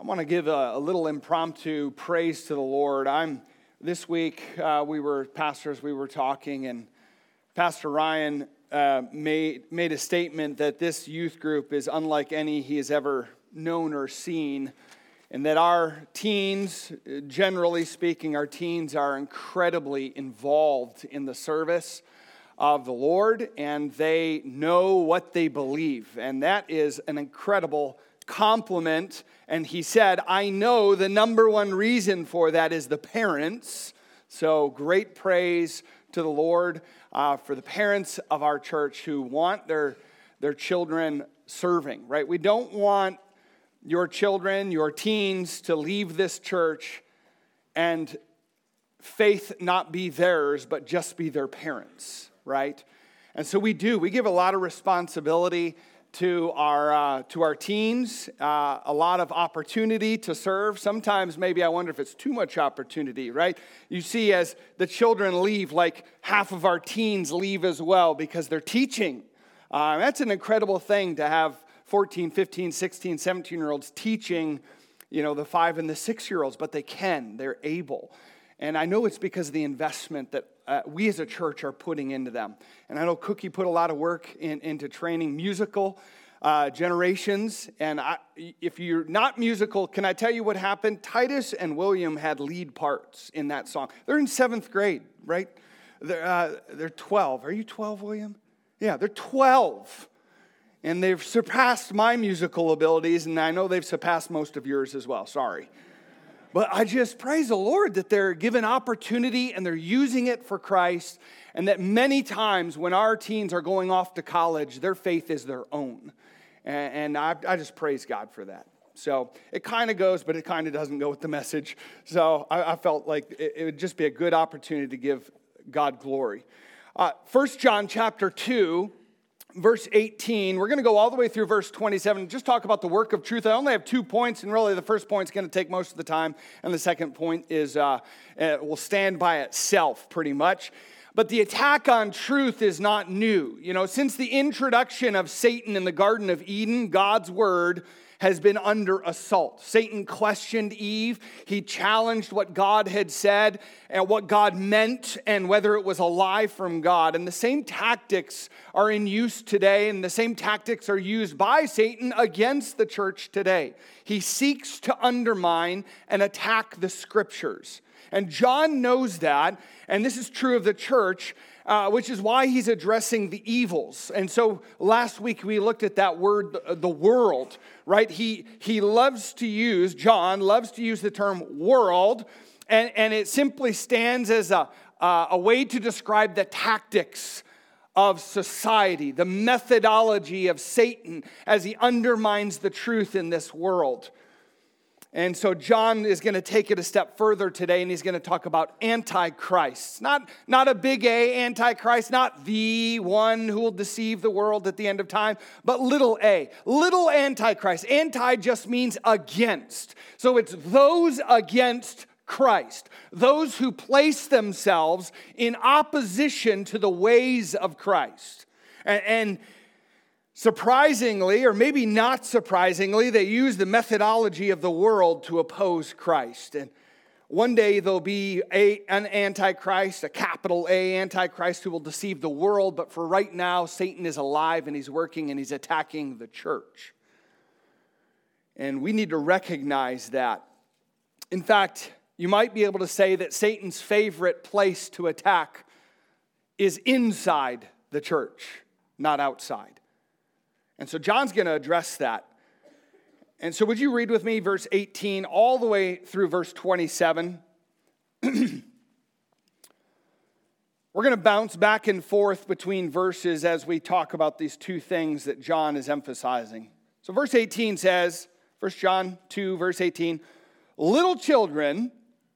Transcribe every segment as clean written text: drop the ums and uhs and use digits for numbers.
want to give a little impromptu praise to the Lord. This week, we were talking, and Pastor Ryan made a statement that this youth group is unlike any he has ever known or seen, and that our teens, generally speaking, our teens are incredibly involved in the service of the Lord, and they know what they believe, and that is an incredible compliment. And he said, I know the number one reason for that is the parents. So great praise to the Lord for the parents of our church who want their children serving, right? We don't want your children, your teens to leave this church and faith not be theirs, but just be their parents, right? And so we give a lot of responsibility to our teens, a lot of opportunity to serve. Sometimes maybe I wonder if it's too much opportunity, right? You see as the children leave, like half of our teens leave as well because they're teaching. That's an incredible thing to have 14, 15, 16, 17-year-olds teaching, the 5 and the 6-year-olds, but they're able. And I know it's because of the investment that we as a church are putting into them. And I know Cookie put a lot of work into training musical generations. And if you're not musical, can I tell you what happened? Titus and William had lead parts in that song. They're in 7th grade, right? They're 12. Are you 12, William? Yeah, they're 12. And they've surpassed my musical abilities, and I know they've surpassed most of yours as well. Sorry. But I just praise the Lord that they're given opportunity and they're using it for Christ, and that many times when our teens are going off to college, their faith is their own. And I just praise God for that. So it kind of goes, but it kind of doesn't go with the message. So I felt like it would just be a good opportunity to give God glory. 1 John chapter 2. Verse 18, we're going to go all the way through verse 27, just talk about the work of truth. I only have 2 points, and really the first point is going to take most of the time, and the second point is will stand by itself pretty much. But the attack on truth is not new. Since the introduction of Satan in the Garden of Eden, God's word has been under assault. Satan questioned Eve. He challenged what God had said and what God meant and whether it was a lie from God. And the same tactics are in use today, and the same tactics are used by Satan against the church today. He seeks to undermine and attack the scriptures. And John knows that, and this is true of the church, which is why he's addressing the evils. And so last week we looked at that word, the world, right? John loves to use the term world, and it simply stands as a way to describe the tactics of society, the methodology of Satan as he undermines the truth in this world. And so John is going to take it a step further today, and he's going to talk about Antichrist. Not a big A, Antichrist, not the one who will deceive the world at the end of time, but little a, little Antichrist. Anti just means against. So it's those against Christ, those who place themselves in opposition to the ways of Christ. And surprisingly, or maybe not surprisingly, they use the methodology of the world to oppose Christ. And one day there'll be an Antichrist, a capital A Antichrist who will deceive the world. But for right now, Satan is alive and he's working and he's attacking the church. And we need to recognize that. In fact, you might be able to say that Satan's favorite place to attack is inside the church, not outside. And so John's going to address that. And so would you read with me verse 18 all the way through verse 27? We're going to bounce back and forth between verses as we talk about these two things that John is emphasizing. So verse 18 says, 1 John 2, verse 18, little children,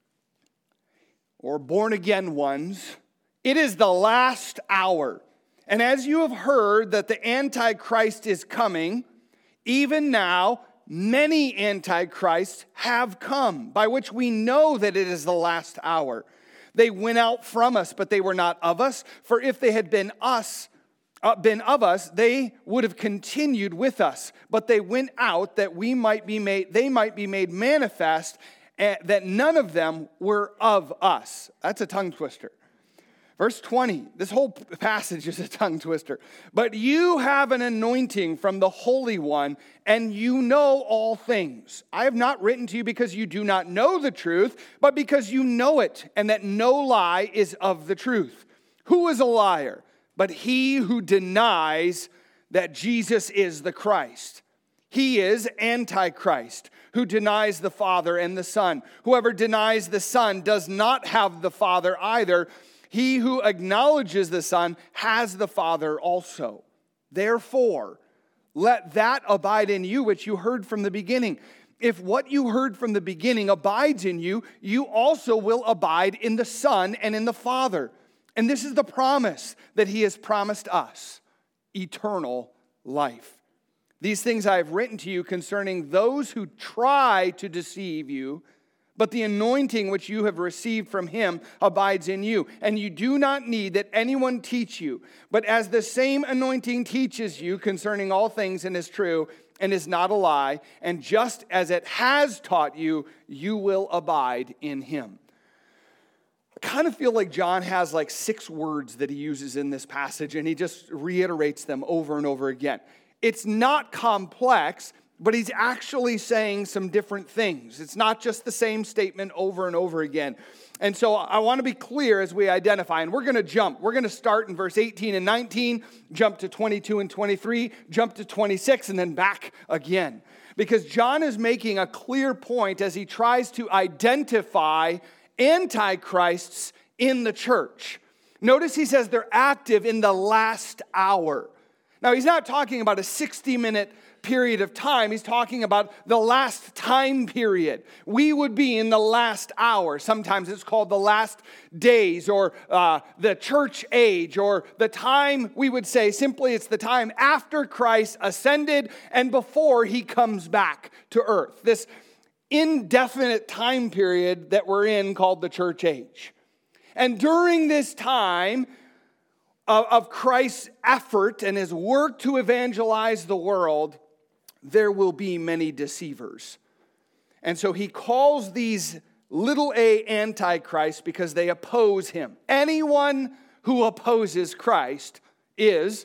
or born-again ones, it is the last hour. And as you have heard that the Antichrist is coming, even now many Antichrists have come, by which we know that it is the last hour. They went out from us, but they were not of us. For if they had been been of us, they would have continued with us. But they went out that they might be made manifest, that none of them were of us. That's a tongue twister. Verse 20, this whole passage is a tongue twister. But you have an anointing from the Holy One, and you know all things. I have not written to you because you do not know the truth, but because you know it, and that no lie is of the truth. Who is a liar? But he who denies that Jesus is the Christ. He is Antichrist, who denies the Father and the Son. Whoever denies the Son does not have the Father either. He who acknowledges the Son has the Father also. Therefore, let that abide in you which you heard from the beginning. If what you heard from the beginning abides in you, you also will abide in the Son and in the Father. And this is the promise that he has promised us, eternal life. These things I have written to you concerning those who try to deceive you, but the anointing which you have received from him abides in you. And you do not need that anyone teach you. But as the same anointing teaches you concerning all things and is true and is not a lie, and just as it has taught you, you will abide in him. I kind of feel like John has like 6 words that he uses in this passage, and he just reiterates them over and over again. It's not complex, but he's actually saying some different things. It's not just the same statement over and over again. And so I want to be clear as we identify, and we're going to jump. We're going to start in verse 18 and 19, jump to 22 and 23, jump to 26, and then back again. Because John is making a clear point as he tries to identify antichrists in the church. Notice he says they're active in the last hour. Now, he's not talking about a 60-minute period of time. He's talking about the last time period. We would be in the last hour. Sometimes it's called the last days or the church age, or the time, we would say simply it's the time after Christ ascended and before he comes back to earth. This indefinite time period that we're in called the church age. And during this time of Christ's effort and his work to evangelize the world, there will be many deceivers. And so he calls these little a antichrists because they oppose him. Anyone who opposes Christ is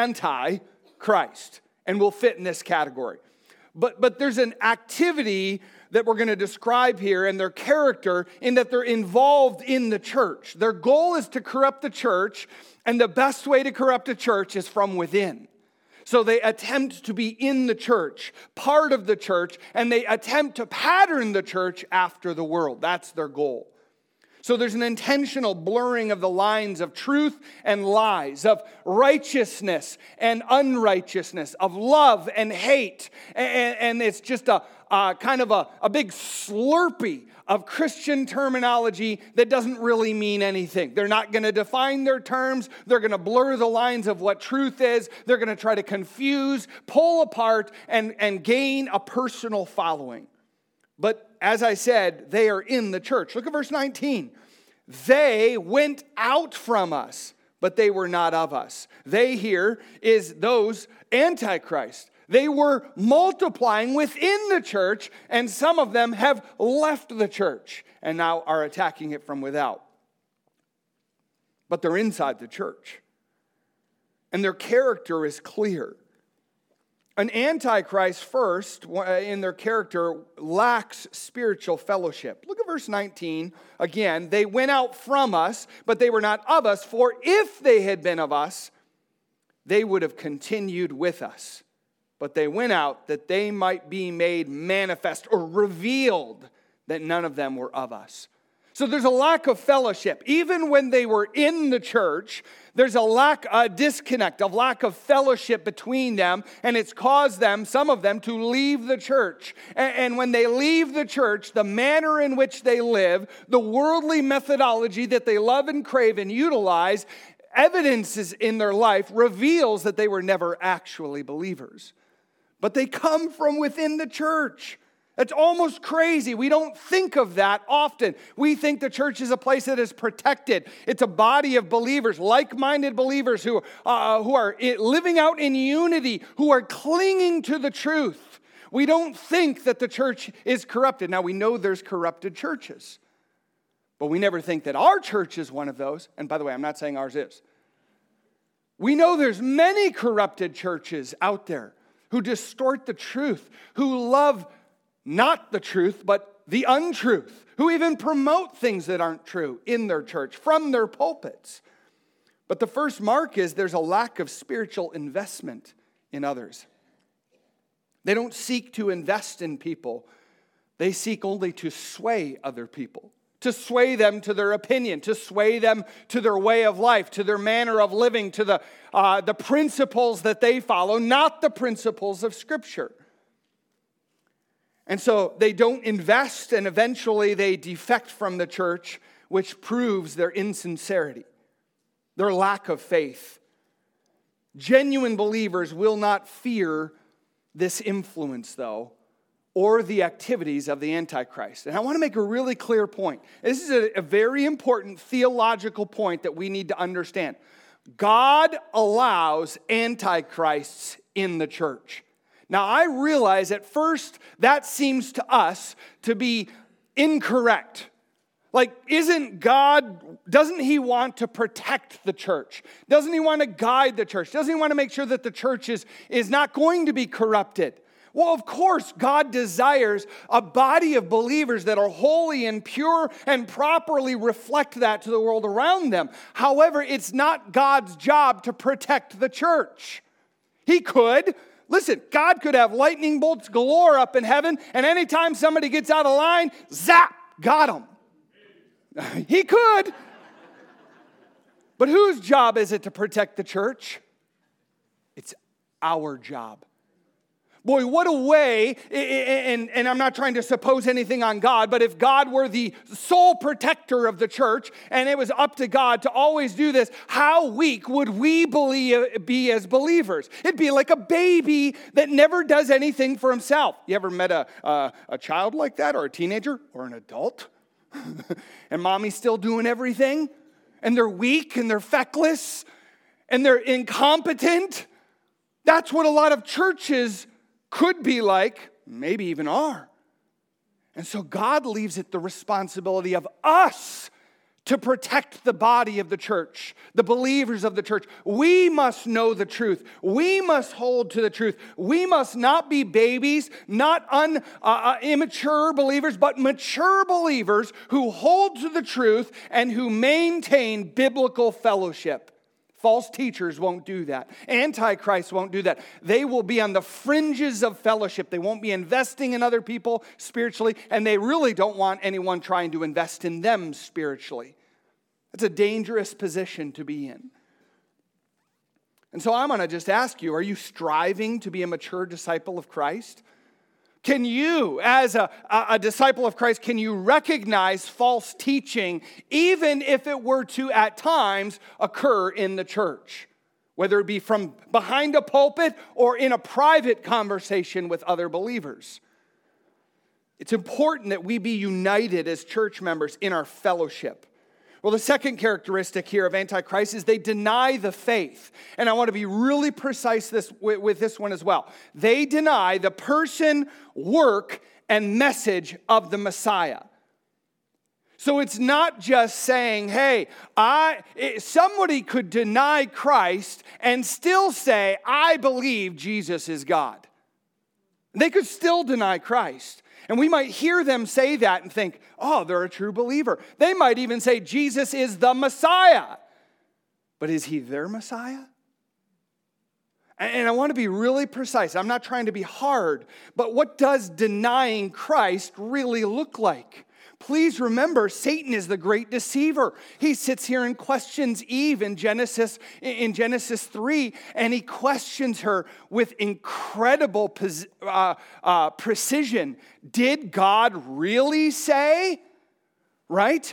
antichrist and will fit in this category. But there's an activity that we're going to describe here and their character in that they're involved in the church. Their goal is to corrupt the church, and the best way to corrupt a church is from within. So they attempt to be in the church, part of the church, and they attempt to pattern the church after the world. That's their goal. So there's an intentional blurring of the lines of truth and lies, of righteousness and unrighteousness, of love and hate. And it's just a kind of a big slurpee of Christian terminology that doesn't really mean anything. They're not going to define their terms. They're going to blur the lines of what truth is. They're going to try to confuse, pull apart, and gain a personal following. But as I said, they are in the church. Look at verse 19. They went out from us, but they were not of us. They here is those antichrists. They were multiplying within the church, and some of them have left the church and now are attacking it from without. But they're inside the church, and their character is clear. An antichrist, first, in their character, lacks spiritual fellowship. Look at verse 19. Again, they went out from us, but they were not of us. For if they had been of us, they would have continued with us. But they went out that they might be made manifest or revealed that none of them were of us. So there's a lack of fellowship. Even when they were in the church, there's a disconnect, a lack of fellowship between them, and it's caused them, some of them, to leave the church. And when they leave the church, the manner in which they live, the worldly methodology that they love and crave and utilize, evidences in their life reveals that they were never actually believers. But they come from within the church. That's almost crazy. We don't think of that often. We think the church is a place that is protected. It's a body of believers, like-minded believers who are living out in unity, who are clinging to the truth. We don't think that the church is corrupted. Now, we know there's corrupted churches, but we never think that our church is one of those. And by the way, I'm not saying ours is. We know there's many corrupted churches out there who distort the truth, who love not the truth, but the untruth, who even promote things that aren't true in their church, from their pulpits. But the first mark is there's a lack of spiritual investment in others. They don't seek to invest in people. They seek only to sway other people, to sway them to their opinion, to sway them to their way of life, to their manner of living, to the principles that they follow, not the principles of Scripture. And so they don't invest, and eventually they defect from the church, which proves their insincerity, their lack of faith. Genuine believers will not fear this influence, though, or the activities of the Antichrist. And I want to make a really clear point. This is a very important theological point that we need to understand. God allows antichrists in the church. Now, I realize at first that seems to us to be incorrect. Like, doesn't he want to protect the church? Doesn't he want to guide the church? Doesn't he want to make sure that the church is not going to be corrupted? Well, of course, God desires a body of believers that are holy and pure and properly reflect that to the world around them. However, it's not God's job to protect the church. He could. Listen, God could have lightning bolts galore up in heaven, and anytime somebody gets out of line, zap, got him. He could. But whose job is it to protect the church? It's our job. Boy, what a way, and I'm not trying to suppose anything on God, but if God were the sole protector of the church, and it was up to God to always do this, how weak would we be as believers? It'd be like a baby that never does anything for himself. You ever met a child like that, or a teenager, or an adult? And mommy's still doing everything, and they're weak, and they're feckless, and they're incompetent? That's what a lot of churches could be like, maybe even are. And so God leaves it the responsibility of us to protect the body of the church, the believers of the church. We must know the truth. We must hold to the truth. We must not be babies, not immature believers, but mature believers who hold to the truth and who maintain biblical fellowship. False teachers won't do that. Antichrists won't do that. They will be on the fringes of fellowship. They won't be investing in other people spiritually, and they really don't want anyone trying to invest in them spiritually. That's a dangerous position to be in. And so I'm going to just ask you, are you striving to be a mature disciple of Christ? Can you, as a disciple of Christ, can you recognize false teaching, even if it were to, at times, occur in the church? Whether it be from behind a pulpit or in a private conversation with other believers. It's important that we be united as church members in our fellowship. Well, the second characteristic here of Antichrist is they deny the faith. And I want to be really precise with this one as well. They deny the person, work, and message of the Messiah. So it's not just saying, hey, somebody could deny Christ and still say, I believe Jesus is God. They could still deny Christ. And we might hear them say that and think, oh, they're a true believer. They might even say Jesus is the Messiah. But is he their Messiah? And I want to be really precise. I'm not trying to be hard. But what does denying Christ really look like? Please remember, Satan is the great deceiver. He sits here and questions Eve in Genesis 3, and he questions her with incredible precision. Did God really say? Right?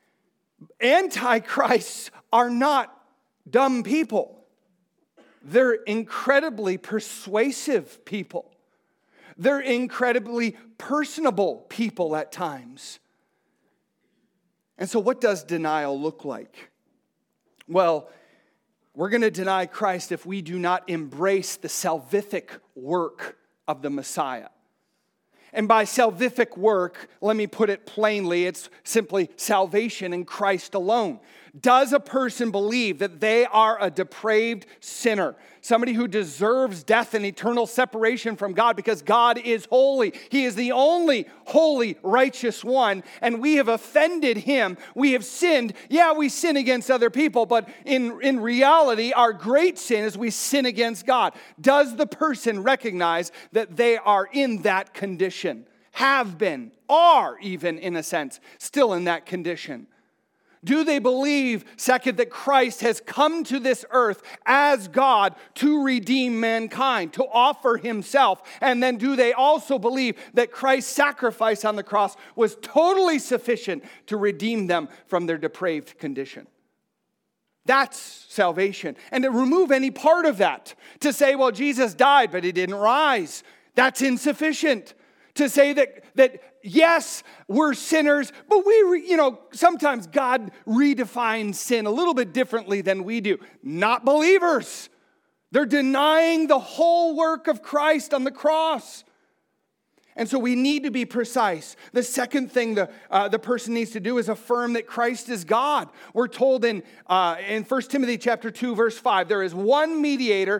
Antichrists are not dumb people. They're incredibly persuasive people. They're incredibly personable people at times. And so what does denial look like? Well, we're going to deny Christ if we do not embrace the salvific work of the Messiah. And by salvific work, let me put it plainly, it's simply salvation in Christ alone. Does a person believe that they are a depraved sinner, somebody who deserves death and eternal separation from God because God is holy? He is the only holy, righteous one, and we have offended him. We have sinned. Yeah, we sin against other people, but in reality, our great sin is we sin against God. Does the person recognize that they are in that condition? Have been, are even, in a sense, still in that condition? Do they believe, second, that Christ has come to this earth as God to redeem mankind, to offer himself? And then do they also believe that Christ's sacrifice on the cross was totally sufficient to redeem them from their depraved condition? That's salvation. And to remove any part of that, to say, well, Jesus died, but he didn't rise, that's insufficient. To say that yes, we're sinners, but sometimes God redefines sin a little bit differently than we do. Not believers. They're denying the whole work of Christ on the cross. And so we need to be precise. The second thing the person needs to do is affirm that Christ is God. We're told in 1 Timothy chapter 2, verse 5, there is one mediator,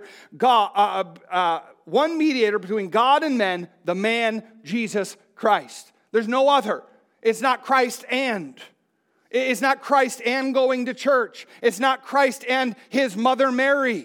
one mediator between God and men, the man Jesus Christ. There's no other. It's not Christ and. It's not Christ and going to church. It's not Christ and his mother Mary.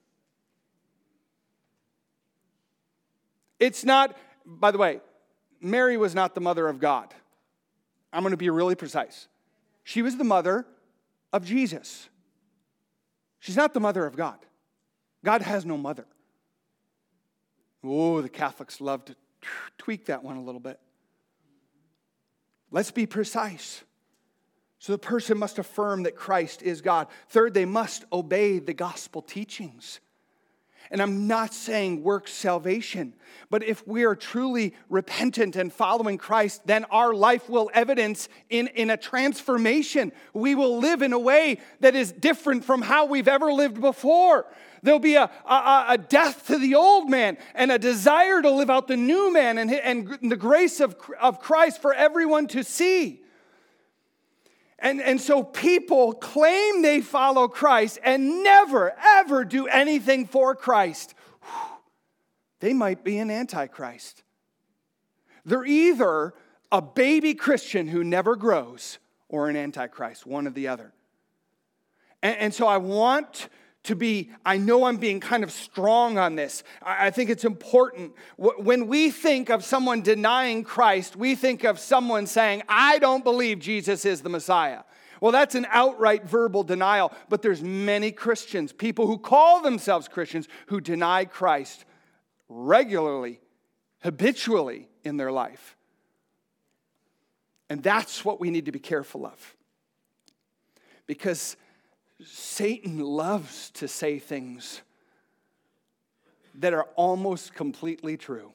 It's not, by the way, Mary was not the mother of God. I'm going to be really precise. She was the mother of Jesus. She's not the mother of God. God has no mother. Oh, the Catholics love to tweak that one a little bit. Let's be precise. So the person must affirm that Christ is God. Third, they must obey the gospel teachings. And I'm not saying works salvation, but if we are truly repentant and following Christ, then our life will evidence in a transformation. We will live in a way that is different from how we've ever lived before. There'll be a death to the old man and a desire to live out the new man and the grace of Christ for everyone to see. And so people claim they follow Christ and never, ever do anything for Christ. They might be an antichrist. They're either a baby Christian who never grows or an antichrist, one or the other. And so I want to be, I know I'm being kind of strong on this. I think it's important. When we think of someone denying Christ, we think of someone saying, I don't believe Jesus is the Messiah. Well, that's an outright verbal denial, but there's many Christians, people who call themselves Christians, who deny Christ regularly, habitually in their life. And that's what we need to be careful of. Because Satan loves to say things that are almost completely true.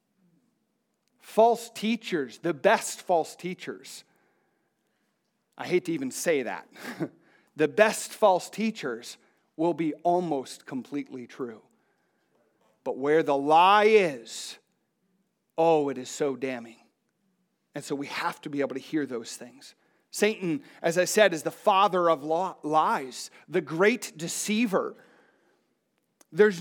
False teachers, the best false teachers, I hate to even say that, the best false teachers will be almost completely true. But where the lie is, oh, it is so damning. And so we have to be able to hear those things. Satan, as I said, is the father of lies, the great deceiver. These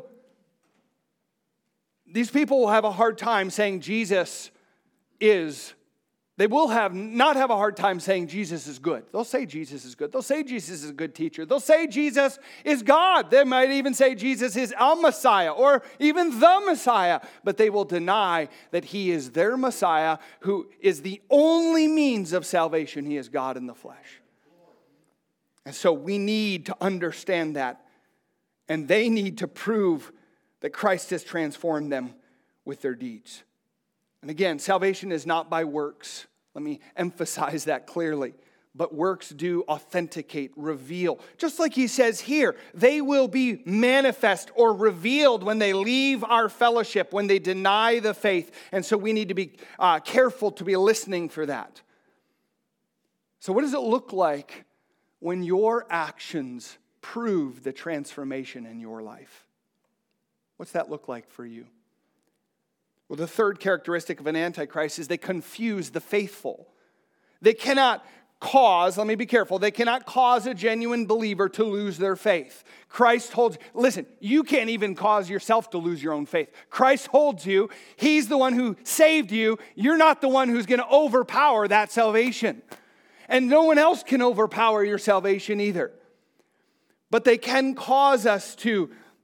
people will have a hard time saying Jesus is, they will not have a hard time saying Jesus is good. They'll say Jesus is good. They'll say Jesus is a good teacher. They'll say Jesus is God. They might even say Jesus is a Messiah or even the Messiah. But they will deny that he is their Messiah who is the only means of salvation. He is God in the flesh. And so we need to understand that. And they need to prove that Christ has transformed them with their deeds. And again, salvation is not by works. Let me emphasize that clearly. but works do authenticate, reveal. Just like he says here, they will be manifest or revealed when they leave our fellowship, when they deny the faith. And so we need to be careful to be listening for that. So what does it look like when your actions prove the transformation in your life? What's that look like for you? Well, the third characteristic of an antichrist is they confuse the faithful. They cannot cause, let me be careful, they cannot cause a genuine believer to lose their faith. Christ holds, listen, you can't even cause yourself to lose your own faith. Christ holds you. He's the one who saved you. You're not the one who's going to overpower that salvation. And no one else can overpower your salvation either. But they can cause us to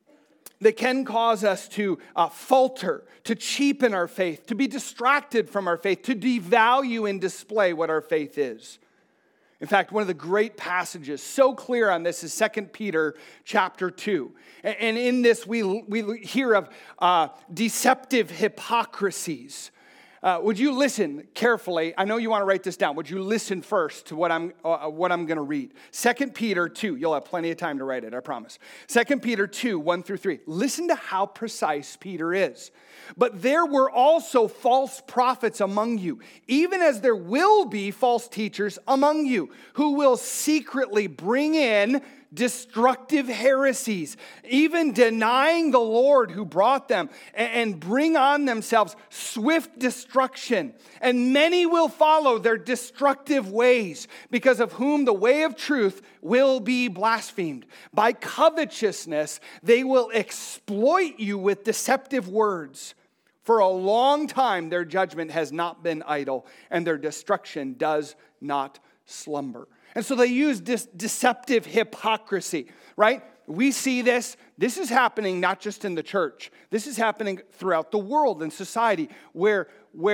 falter, to cheapen our faith, to be distracted from our faith, to devalue and display what our faith is. In fact, one of the great passages so clear on this is 2 Peter chapter 2. And in this we hear of deceptive hypocrisies. Would you listen carefully? I know you want to write this down. Would you listen first to what I'm going to read? 2 Peter 2. You'll have plenty of time to write it, I promise. 2 Peter 2, 1 through 3. Listen to how precise Peter is. But there were also false prophets among you, even as there will be false teachers among you, who will secretly bring in destructive heresies, even denying the Lord who brought them, and bring on themselves swift destruction. And many will follow their destructive ways, because of whom the way of truth will be blasphemed. By covetousness, they will exploit you with deceptive words. For a long time, their judgment has not been idle, and their destruction does not slumber. And so they use this deceptive hypocrisy, right? We see this. This is happening not just in the church. This is happening throughout the world and society where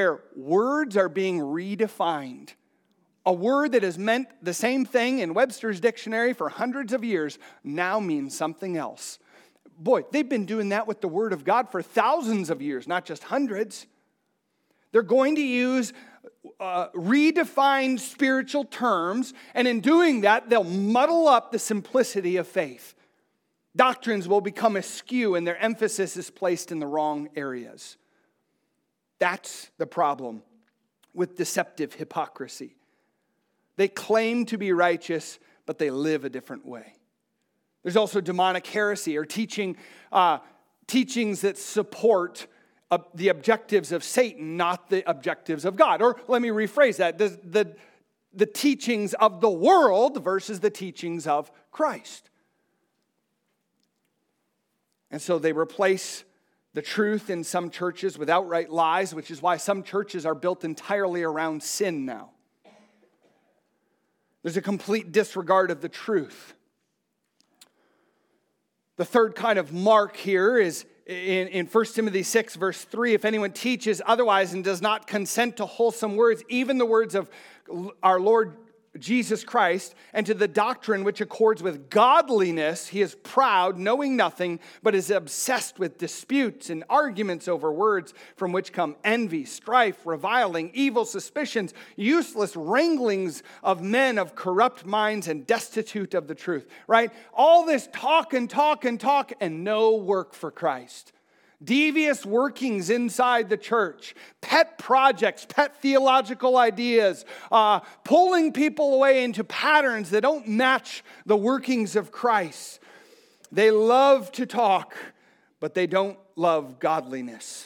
words are being redefined. A word that has meant the same thing in Webster's dictionary for hundreds of years now means something else. Boy, they've been doing that with the Word of God for thousands of years, not just hundreds. They're going to use redefined spiritual terms, and in doing that, they'll muddle up the simplicity of faith. Doctrines will become askew, and their emphasis is placed in the wrong areas. That's the problem with deceptive hypocrisy. They claim to be righteous, but they live a different way. There's also demonic heresy, or teachings that support the objectives of Satan, not the objectives of God. Or let me rephrase that, the teachings of the world versus the teachings of Christ. And so they replace the truth in some churches with outright lies, which is why some churches are built entirely around sin now. There's a complete disregard of the truth. The third kind of mark here is in 1 Timothy 6, verse 3, if anyone teaches otherwise and does not consent to wholesome words, even the words of our Lord Jesus Christ, and to the doctrine which accords with godliness, he is proud, knowing nothing, but is obsessed with disputes and arguments over words, from which come envy, strife, reviling, evil suspicions, useless wranglings of men of corrupt minds and destitute of the truth. Right? All this talk and talk and talk and no work for Christ. Devious workings inside the church, pet projects, pet theological ideas, pulling people away into patterns that don't match the workings of Christ. They love to talk, but they don't love godliness.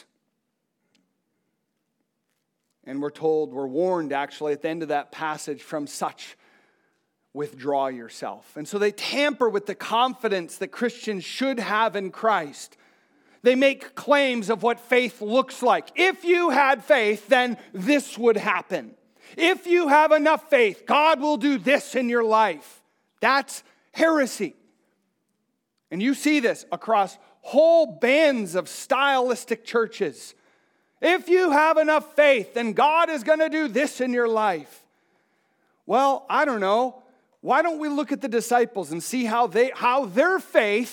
And we're warned actually at the end of that passage, from such withdraw yourself. And so they tamper with the confidence that Christians should have in Christ. They make claims of what faith looks like. If you had faith, then this would happen. If you have enough faith, God will do this in your life. That's heresy. And you see this across whole bands of stylistic churches. If you have enough faith, then God is going to do this in your life. Well, I don't know. Why don't we look at the disciples and see how their faith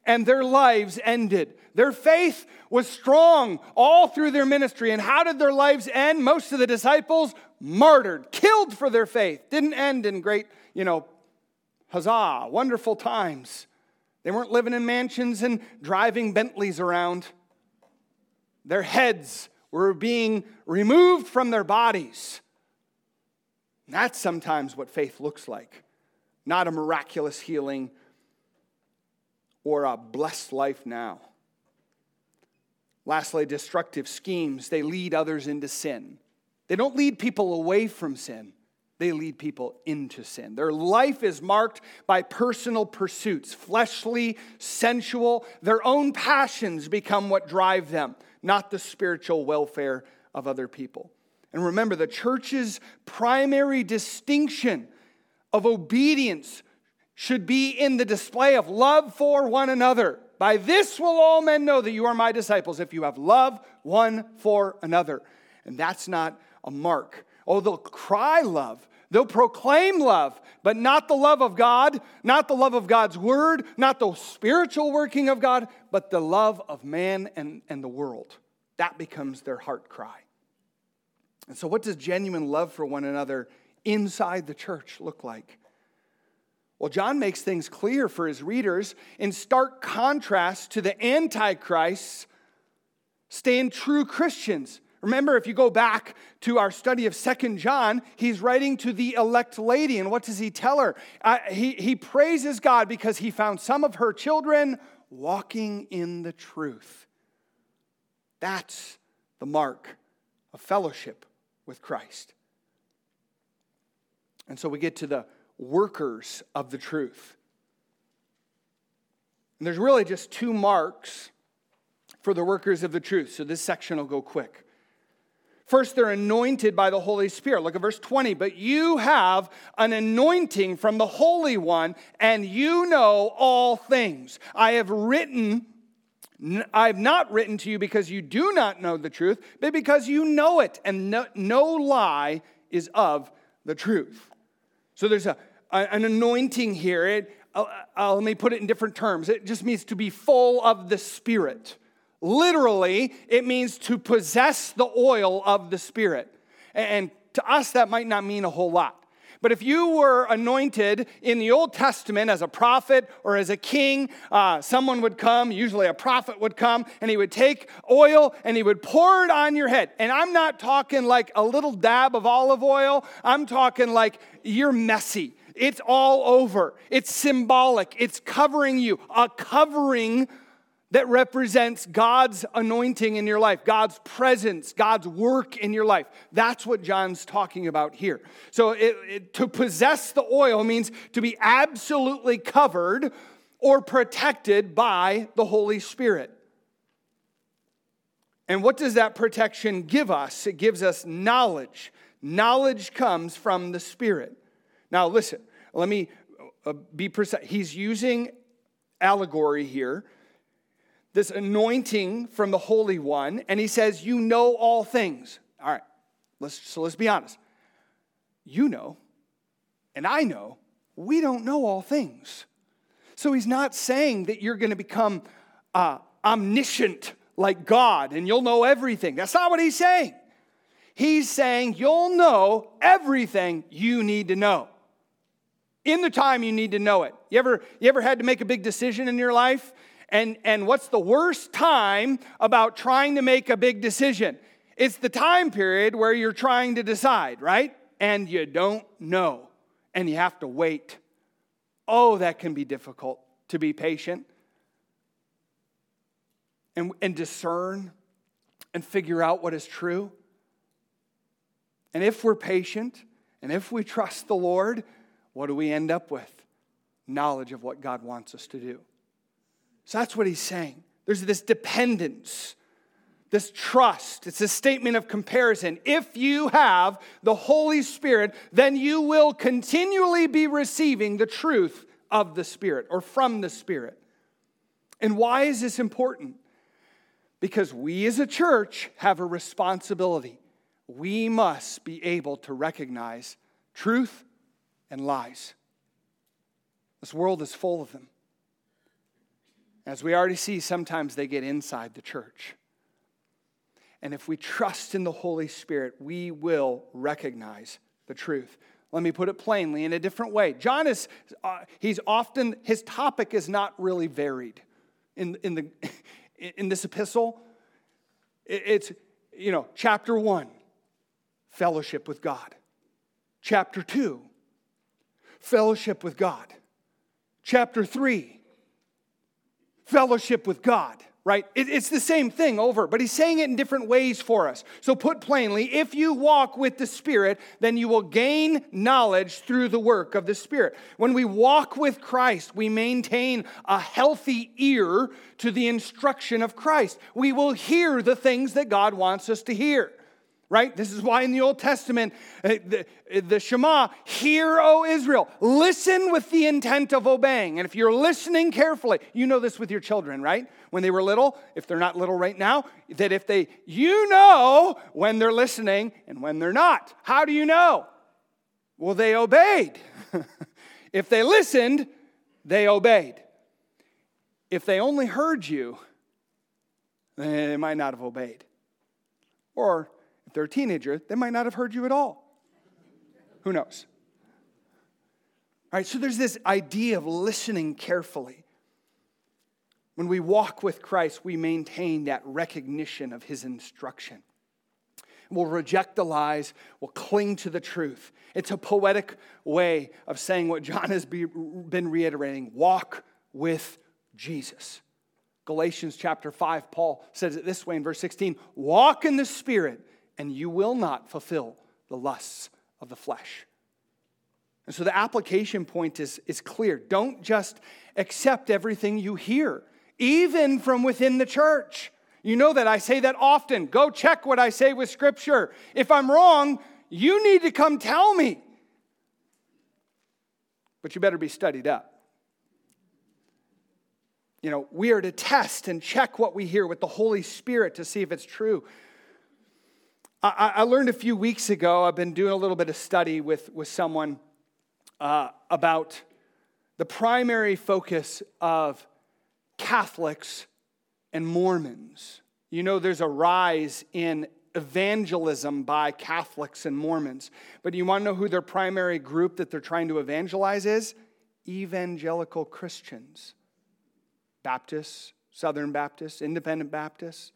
and their lives ended. Their faith was strong all through their ministry. And how did their lives end? Most of the disciples martyred, killed for their faith. Didn't end in great, huzzah, wonderful times. They weren't living in mansions and driving Bentleys around. Their heads were being removed from their bodies. That's sometimes what faith looks like. Not a miraculous healing or a blessed life now. Lastly, destructive schemes. They lead others into sin. They don't lead people away from sin. They lead people into sin. Their life is marked by personal pursuits, fleshly, sensual. Their own passions become what drive them, not the spiritual welfare of other people. And remember, the church's primary distinction of obedience should be in the display of love for one another. By this will all men know that you are my disciples, if you have love one for another. And that's not a mark. Oh, they'll cry love. They'll proclaim love, but not the love of God, not the love of God's word, not the spiritual working of God, but the love of man and the world. That becomes their heart cry. And so what does genuine love for one another inside the church look like? Well, John makes things clear for his readers. In stark contrast to the antichrists stand true Christians. Remember, if you go back to our study of 2 John, he's writing to the elect lady, and what does he tell her? He praises God because he found some of her children walking in the truth. That's the mark of fellowship with Christ. And so we get to the workers of the truth. And there's really just two marks for the workers of the truth, so this section will go quick. First, they're anointed by the Holy Spirit. Look at verse 20. But you have an anointing from the Holy One, and you know all things. I have not written to you because you do not know the truth, but because you know it, and no lie is of the truth. So there's an anointing here. Let me put it in different terms. It just means to be full of the Spirit. Literally, it means to possess the oil of the Spirit. And to us, that might not mean a whole lot. But if you were anointed in the Old Testament as a prophet or as a king, someone would come, usually a prophet would come, and he would take oil and he would pour it on your head. And I'm not talking like a little dab of olive oil. I'm talking like you're messy. It's all over. It's symbolic. It's covering you. A covering that represents God's anointing in your life, God's presence, God's work in your life. That's what John's talking about here. So to possess the oil means to be absolutely covered or protected by the Holy Spirit. And what does that protection give us? It gives us knowledge. Knowledge comes from the Spirit. Now listen, let me be precise. He's using allegory here. This anointing from the Holy One, and he says, you know all things. All right, let's be honest. You know, and I know, we don't know all things. So he's not saying that you're going to become omniscient like God, and you'll know everything. That's not what he's saying. He's saying you'll know everything you need to know in the time you need to know it. You ever had to make a big decision in your life? And what's the worst time about trying to make a big decision? It's the time period where you're trying to decide, right? And you don't know. And you have to wait. Oh, that can be difficult to be patient and discern and figure out what is true. And if we're patient and if we trust the Lord, what do we end up with? Knowledge of what God wants us to do. So that's what he's saying. There's this dependence, this trust. It's a statement of comparison. If you have the Holy Spirit, then you will continually be receiving the truth of the Spirit or from the Spirit. And why is this important? Because we as a church have a responsibility. We must be able to recognize truth and lies. This world is full of them. As we already see, sometimes they get inside the church. And if we trust in the Holy Spirit, we will recognize the truth. Let me put it plainly in a different way. John is, his topic is not really varied in this epistle. It's, chapter 1, fellowship with God. Chapter 2, fellowship with God. Chapter 3, fellowship with God. Right? It's the same thing over, but he's saying it in different ways for us. So put plainly, if you walk with the Spirit, then you will gain knowledge through the work of the Spirit. When we walk with Christ, we maintain a healthy ear to the instruction of Christ. We will hear the things that God wants us to hear. Right? This is why in the Old Testament, the Shema, hear, O Israel, listen with the intent of obeying. And if you're listening carefully, you know this with your children, right? When they were little, if they're not little right now, that you know when they're listening and when they're not. How do you know? Well, they obeyed. If they listened, they obeyed. If they only heard you, they might not have obeyed. Or if they're a teenager, they might not have heard you at all. Who knows? All right, so there's this idea of listening carefully. When we walk with Christ, we maintain that recognition of his instruction. We'll reject the lies. We'll cling to the truth. It's a poetic way of saying what John has been reiterating. Walk with Jesus. Galatians chapter 5, Paul says it this way in verse 16. Walk in the Spirit, and you will not fulfill the lusts of the flesh. And so the application point is clear. Don't just accept everything you hear, even from within the church. You know that I say that often. Go check what I say with Scripture. If I'm wrong, you need to come tell me. But you better be studied up. We are to test and check what we hear with the Holy Spirit to see if it's true. I learned a few weeks ago, I've been doing a little bit of study with someone about the primary focus of Catholics and Mormons. There's a rise in evangelism by Catholics and Mormons. But do you want to know who their primary group that they're trying to evangelize is? Evangelical Christians. Baptists, Southern Baptists, Independent Baptists,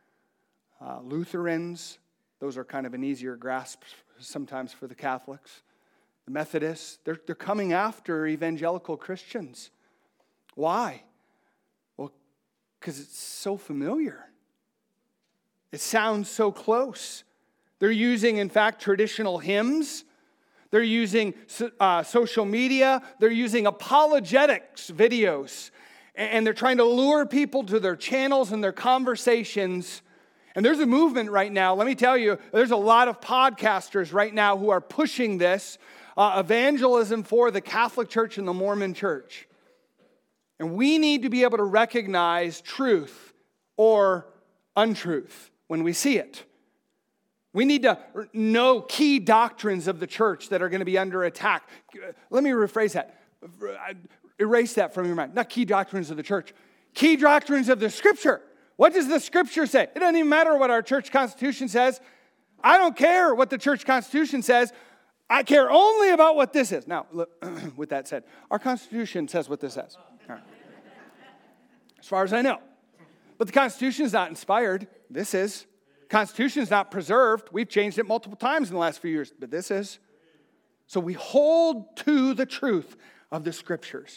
Lutherans. Those are kind of an easier grasp sometimes for the Catholics. The Methodists, they're coming after evangelical Christians. Why? Well, because it's so familiar. It sounds so close. They're using, in fact, traditional hymns. They're using social media. They're using apologetics videos. And they're trying to lure people to their channels and their conversations. And there's a movement right now. Let me tell you, there's a lot of podcasters right now who are pushing this evangelism for the Catholic Church and the Mormon Church. And we need to be able to recognize truth or untruth when we see it. We need to know key doctrines of the church that are going to be under attack. Let me rephrase that. Erase that from your mind. Not key doctrines of the church. Key doctrines of the Scripture. What does the Scripture say? It doesn't even matter what our church constitution says. I don't care what the church constitution says. I care only about what this is. Now, look, with that said, our constitution says what this says. All right. As far as I know. But the Constitution is not inspired. This is. Constitution is not preserved. We've changed it multiple times in the last few years, but this is. So we hold to the truth of the Scriptures.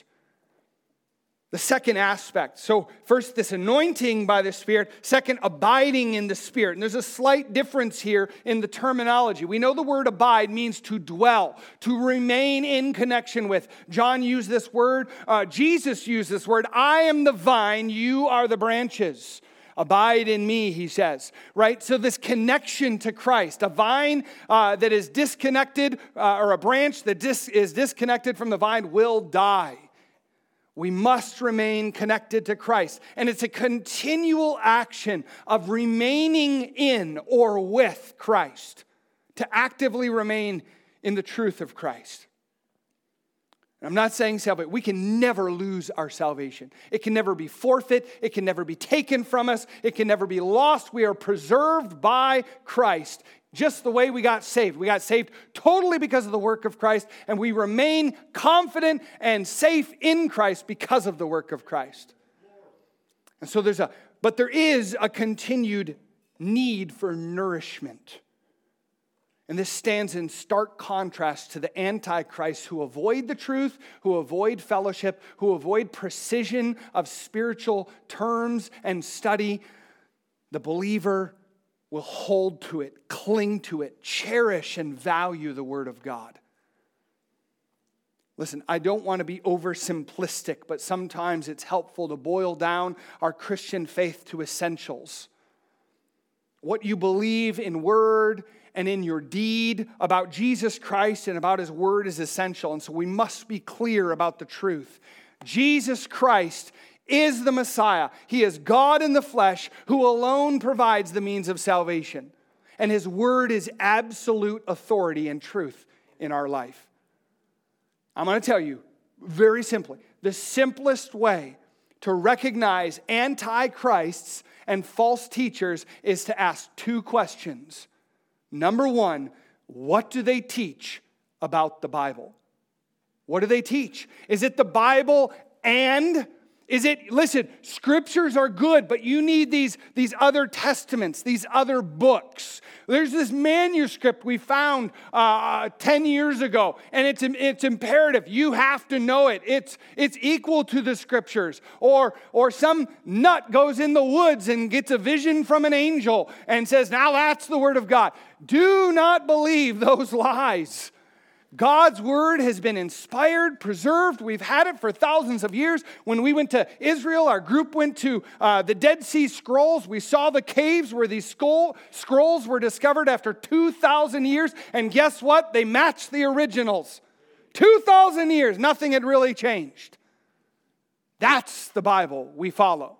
The second aspect. So first, this anointing by the Spirit. Second, abiding in the Spirit. And there's a slight difference here in the terminology. We know the word abide means to dwell, to remain in connection with. John used this word. Jesus used this word. I am the vine, you are the branches. Abide in me, he says, right? So this connection to Christ, a vine that is disconnected, or a branch that is disconnected from the vine will die. We must remain connected to Christ. And it's a continual action of remaining in or with Christ, to actively remain in the truth of Christ. I'm not saying salvation. We can never lose our salvation. It can never be forfeit. It can never be taken from us. It can never be lost. We are preserved by Christ, just the way we got saved. We got saved totally because of the work of Christ, and we remain confident and safe in Christ because of the work of Christ. And so there is a continued need for nourishment. And this stands in stark contrast to the antichrists who avoid the truth, who avoid fellowship, who avoid precision of spiritual terms and study. The believer will hold to it, cling to it, cherish and value the Word of God. Listen, I don't want to be oversimplistic, but sometimes it's helpful to boil down our Christian faith to essentials. What you believe in word and in your deed about Jesus Christ and about His Word is essential. And so we must be clear about the truth. Jesus Christ is the Messiah. He is God in the flesh who alone provides the means of salvation. And His Word is absolute authority and truth in our life. I'm going to tell you very simply, the simplest way to recognize antichrists and false teachers is to ask two questions. Number one, what do they teach about the Bible? What do they teach? Is it the Bible and listen, scriptures are good, but you need these other testaments, these other books. There's this manuscript we found 10 years ago, and it's imperative. You have to know it. It's equal to the scriptures. Or some nut goes in the woods and gets a vision from an angel and says, now that's the Word of God. Do not believe those lies. God's Word has been inspired, preserved. We've had it for thousands of years. When we went to Israel, our group went to the Dead Sea Scrolls. We saw the caves where these scrolls were discovered after 2,000 years. And guess what? They matched the originals. 2,000 years, nothing had really changed. That's the Bible we follow.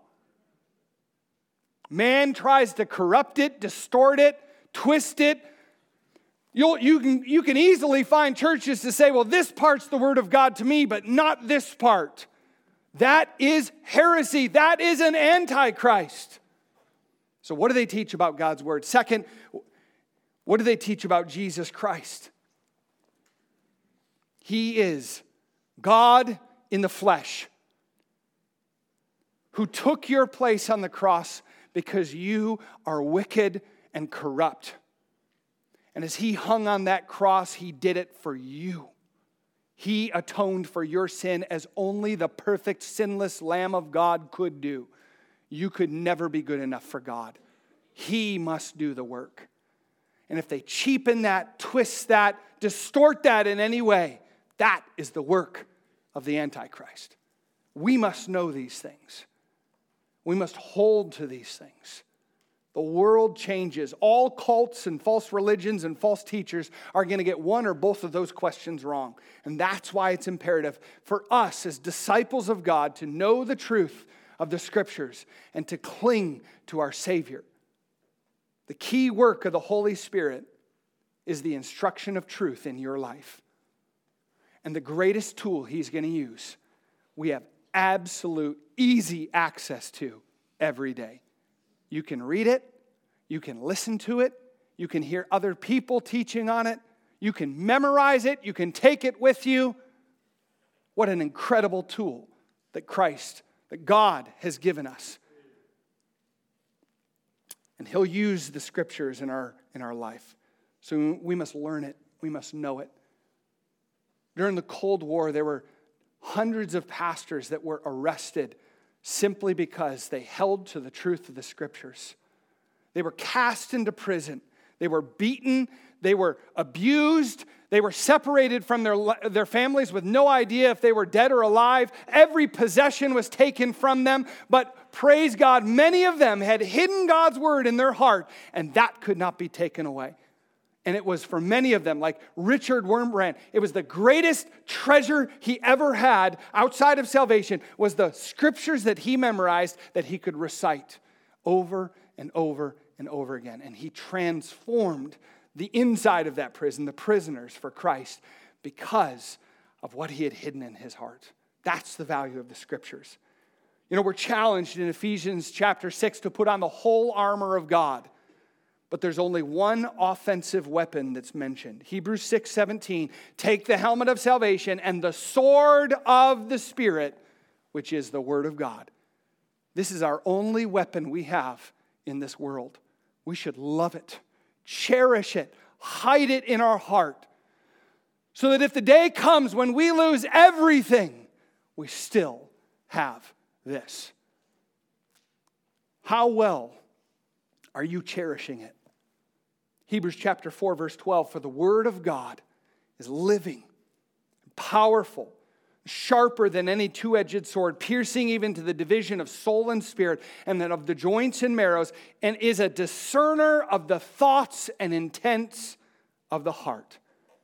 Man tries to corrupt it, distort it, twist it. You can easily find churches to say, well, this part's the Word of God to me, but not this part. That is heresy. That is an antichrist. So what do they teach about God's Word? Second, what do they teach about Jesus Christ? He is God in the flesh who took your place on the cross because you are wicked and corrupt. And as He hung on that cross, He did it for you. He atoned for your sin as only the perfect, sinless Lamb of God could do. You could never be good enough for God. He must do the work. And if they cheapen that, twist that, distort that in any way, that is the work of the Antichrist. We must know these things. We must hold to these things. The world changes. All cults and false religions and false teachers are going to get one or both of those questions wrong. And that's why it's imperative for us as disciples of God to know the truth of the Scriptures and to cling to our Savior. The key work of the Holy Spirit is the instruction of truth in your life. And the greatest tool He's going to use, we have absolute easy access to every day. You can read it, you can listen to it, you can hear other people teaching on it, you can memorize it, you can take it with you. What an incredible tool that God has given us. And He'll use the Scriptures in our life. So we must learn it, we must know it. During the Cold War, there were hundreds of pastors that were arrested simply because they held to the truth of the Scriptures. They were cast into prison. They were beaten. They were abused. They were separated from their families with no idea if they were dead or alive. Every possession was taken from them. But praise God, many of them had hidden God's Word in their heart, and that could not be taken away. And it was for many of them, like Richard Wurmbrand, it was the greatest treasure he ever had outside of salvation was the Scriptures that he memorized that he could recite over and over and over again. And he transformed the inside of that prison, the prisoners for Christ, because of what he had hidden in his heart. That's the value of the Scriptures. You know, we're challenged in Ephesians chapter 6 to put on the whole armor of God. But there's only one offensive weapon that's mentioned. Hebrews 6:17, take the helmet of salvation and the sword of the Spirit, which is the Word of God. This is our only weapon we have in this world. We should love it, cherish it, hide it in our heart, so that if the day comes when we lose everything, we still have this. How well are you cherishing it? Hebrews chapter 4, verse 12, for the word of God is living, powerful, sharper than any two-edged sword, piercing even to the division of soul and spirit, and then of the joints and marrows, and is a discerner of the thoughts and intents of the heart.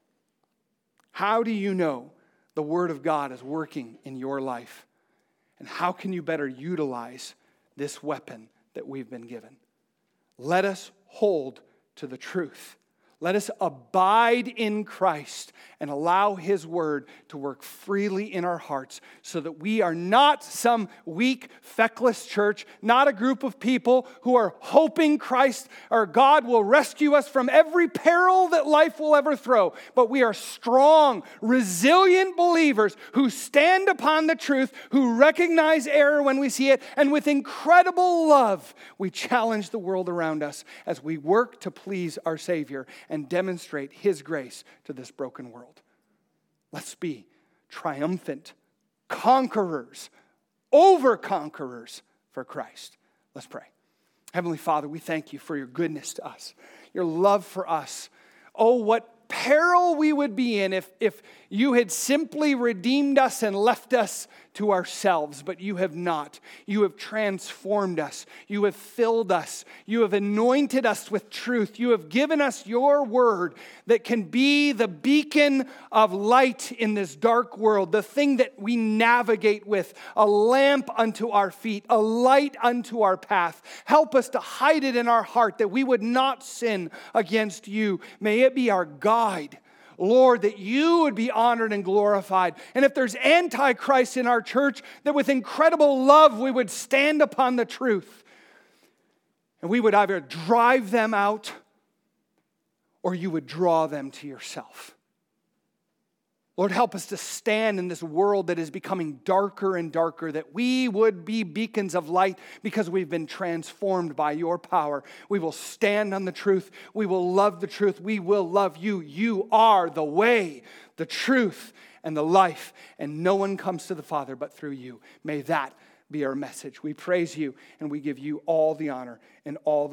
How do you know the word of God is working in your life? And how can you better utilize this weapon that we've been given? Let us hold to the truth. Let us abide in Christ and allow His word to work freely in our hearts so that we are not some weak, feckless church, not a group of people who are hoping Christ or God will rescue us from every peril that life will ever throw, but we are strong, resilient believers who stand upon the truth, who recognize error when we see it, and with incredible love, we challenge the world around us as we work to please our Savior and demonstrate His grace to this broken world. Let's be triumphant conquerors, over-conquerors for Christ. Let's pray. Heavenly Father, we thank You for Your goodness to us, Your love for us. Oh, what peril we would be in if You had simply redeemed us and left us to ourselves, but You have not. You have transformed us. You have filled us. You have anointed us with truth. You have given us Your word that can be the beacon of light in this dark world, the thing that we navigate with, a lamp unto our feet, a light unto our path. Help us to hide it in our heart that we would not sin against You. May it be our guide, Lord, that You would be honored and glorified. And if there's antichrist in our church, that with incredible love we would stand upon the truth. And we would either drive them out or You would draw them to Yourself. Lord, help us to stand in this world that is becoming darker and darker, that we would be beacons of light because we've been transformed by Your power. We will stand on the truth. We will love the truth. We will love You. You are the way, the truth, and the life, and no one comes to the Father but through You. May that be our message. We praise You, and we give You all the honor and all the